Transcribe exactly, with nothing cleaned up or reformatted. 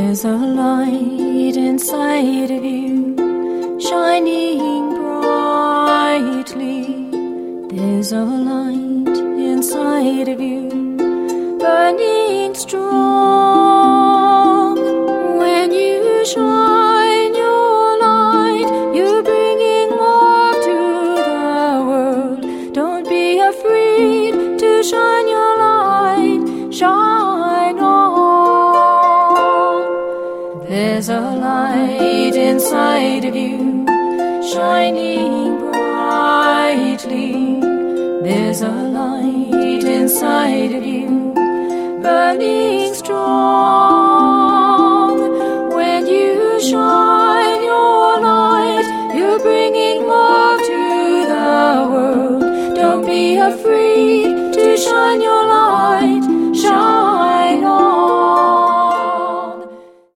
There's a light inside of you, shining brightly. There's a light inside of you, burning strong. When you shine your light, you're bringing more to the world. Don't be afraid to shine your light, shine on. There's a light inside of you, shining brightly. There's a light inside of you, burning